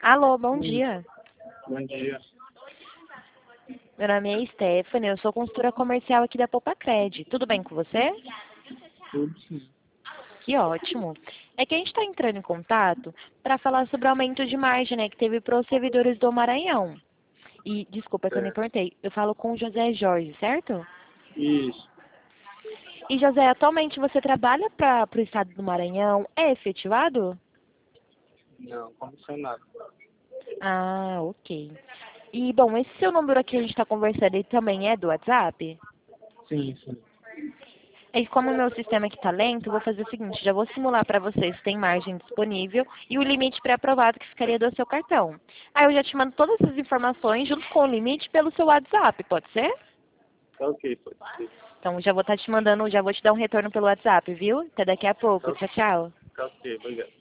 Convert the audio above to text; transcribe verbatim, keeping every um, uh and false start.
Alô, bom Sim. dia. Bom dia. Meu nome é Stephanie, eu sou consultora comercial aqui da Popacred. Tudo bem com você? Tudo sim. Que ótimo. É que a gente está entrando em contato para falar sobre o aumento de margem, né, que teve para os servidores do Maranhão. E, desculpa que eu nem Certo. perguntei, eu falo com o José Jorge, certo? Isso. E, José, atualmente você trabalha para o estado do Maranhão? É efetivado? Não, comissionado. Ah, ok. E, bom, esse seu número aqui que a gente está conversando, ele também é do WhatsApp? Sim, sim. E como o meu sistema aqui está lento, eu vou fazer o seguinte, já vou simular para vocês se tem margem disponível e o limite pré-aprovado que ficaria do seu cartão. Aí eu já te mando todas essas informações junto com o limite pelo seu WhatsApp, pode ser? Tá ok, pode ser. Então já vou estar te mandando, já vou te dar um retorno pelo WhatsApp, viu? Até daqui a pouco. Tá, Tchau, tchau. tá ok, obrigado.